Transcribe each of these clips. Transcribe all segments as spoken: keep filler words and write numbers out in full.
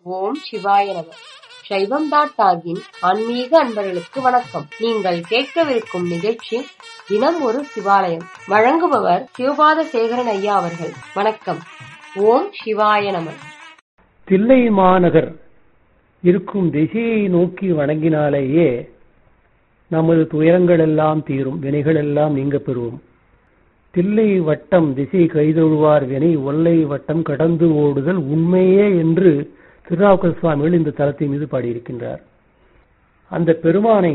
ஓம் சிவாய நம. சைவம் டாட் டாகின் ஆன்மீக அன்பர்களுக்கு வணக்கம். நீங்கள் கேட்கவிருக்கும் நிகழ்ச்சி தினம் ஒரு சிவாலயம். வழங்குபவர் சிவபாத சேகரன் ஐயா அவர்கள். வணக்கம். ஓம் சிவாய நம. தில்லை மாநகர் இருக்கும் திசையை நோக்கி வணங்கினாலேயே நமது துயரங்கள் எல்லாம் தீரும், வினைகள் எல்லாம் நீங்க பெறுவோம். தில்லை வட்டம் திசை கைதொழுவார் வினை ஒல்லை வட்டம் கடந்து ஓடுதல் உண்மையே என்று திருநாவுக்கரசு சுவாமிகள் இந்த தலத்தின் மீது பாடியிருக்கின்றார். அந்த பெருமானை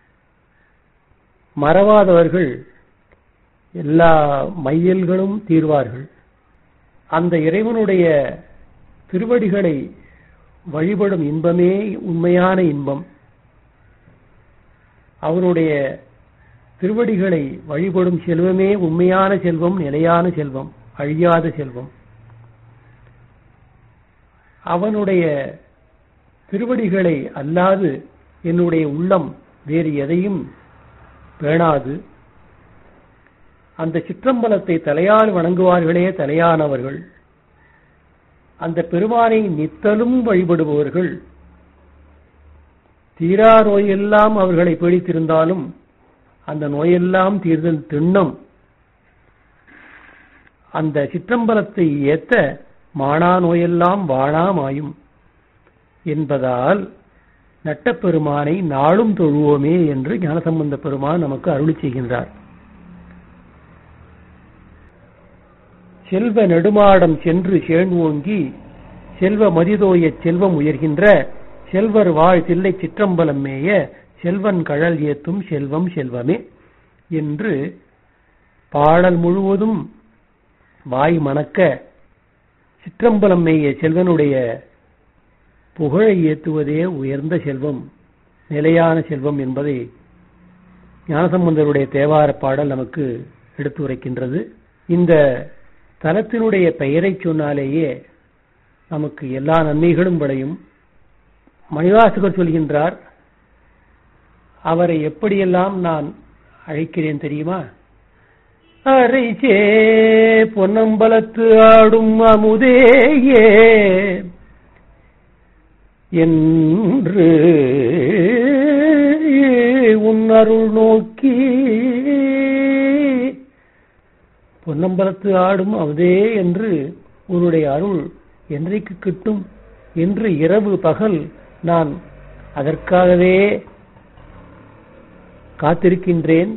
மறவாதவர்கள் எல்லா மையல்களும் தீர்வார்கள். அந்த இறைவனுடைய திருவடிகளை வழிபடும் இன்பமே உண்மையான இன்பம். அவருடைய திருவடிகளை வழிபடும் செல்வமே உண்மையான செல்வம், நிலையான செல்வம், அழியாத செல்வம். அவனுடைய திருவடிகளை அல்லாது என்னுடைய உள்ளம் வேறு எதையும் பேணாது. அந்த சிற்றம்பலத்தை தலையால் வணங்குவார்களே தலையானவர்கள். அந்த பெருமானை நித்தலும் வழிபடுபவர்கள். தீரா நோயெல்லாம் அவர்களை பீடித்திருந்தாலும் அந்த நோயெல்லாம் தீர்தல் திண்ணம். அந்த சிற்றம்பலத்தை ஏத்த மானா நோயெல்லாம் வாழா மாயும் என்பதால் நட்டப்பெருமானை நாளும் தொழுவோமே என்று ஞானசம்பந்த பெருமான் நமக்கு அருளி செய்கின்றார். செல்வ நெடுமாடம் சென்று சேர்ந்தோங்கி செல்வ மதிதோய செல்வம் உயர்கின்ற செல்வர் வாழ் தில்லை சிற்றம்பலம் மேய செல்வன் கழல் ஏத்தும் செல்வம் செல்வமே என்று பாடல் முழுவதும் வாய் மணக்க சிற்றம்பலம் மேய செல்வனுடைய புகழை ஏத்துவதே உயர்ந்த செல்வம், நிலையான செல்வம் என்பதை ஞானசம்பந்தருடைய தேவார பாடல் நமக்கு எடுத்து உரைக்கின்றது. இந்த தலத்தினுடைய பெயரை சொன்னாலேயே நமக்கு எல்லா நன்மைகளும் விளையும். மணிவாசகர் சொல்கின்றார், அவரை எப்படியெல்லாம் நான் அழைக்கிறேன் தெரியுமா? அரைச்சே பொன்னம்பலத்து ஆடும் அமுதேயே என்று உன் அருள் நோக்கி. பொன்னம்பலத்து ஆடும் அமுதே என்று உன்னுடைய அருள் என்றைக்கு கிட்டும் என்று இரவு பகல் நான் அதற்காகவே காத்திருக்கின்றேன்.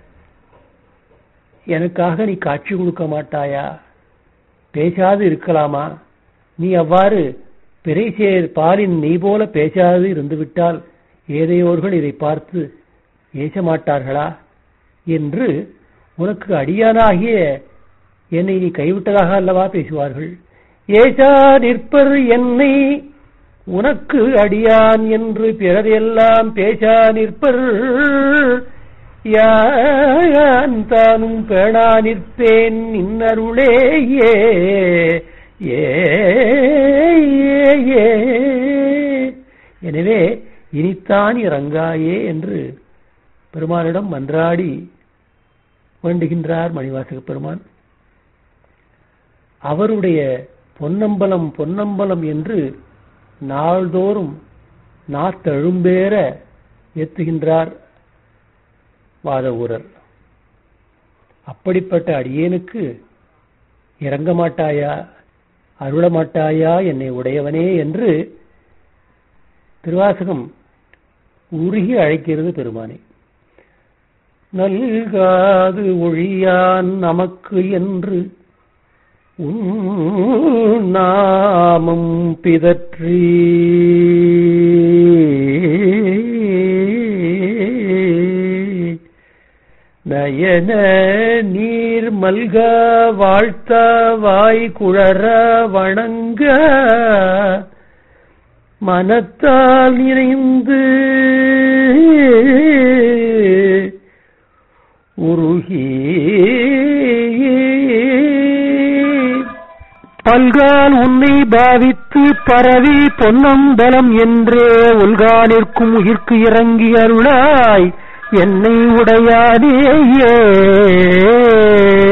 எனக்காக நீ காட்சி கொடுக்க மாட்டாயா? பேசாது இருக்கலாமா? நீ அவ்வாறு பிறைசேர் பாலின் நீ போல பேசாது இருந்துவிட்டால் ஏதையோர்கள் இதை பார்த்து ஏச மாட்டார்களா என்று உனக்கு அடியானாகிய என்னை நீ கைவிட்டதாக அல்லவா பேசுவார்கள். ஏசா நிற்பர் என்னை உனக்கு அடியான் என்று பிறரெல்லாம் பேசா நிற்பர். யான் தானும் பேணா நிற்பேன் இன்னருளேயே. எனவே இனித்தான் இறங்காயே என்று பெருமானிடம் மன்றாடி வேண்டுகின்றார் மணிவாசக பெருமான். அவருடைய பொன்னம்பலம் பொன்னம்பலம் என்று நாள்தோறும் நாத்தழும்பேற ஏத்துகின்றார் வாதவூரர். அப்படிப்பட்ட அடியேனுக்கு இறங்க மாட்டாயா, அருள மாட்டாயா என்னை உடையவனே என்று திருவாசகம் உருகி அழைக்கிறது பெருமானை. நல்காது ஒழியான் நமக்கு என்று உன் நாமம் பிதற்றி நயன நீர் மல்க வாழ்த்த வாய் குழற வணங்க மனத்தால் நிறைந்து உருகி பல்கால் உன்னை பாவித்து பரவி பொன்னம்பலம் என்றே உல்கா நிற்கும் உயிர்க்கு இறங்கி அருளாய் என்னை உடையாதேயே.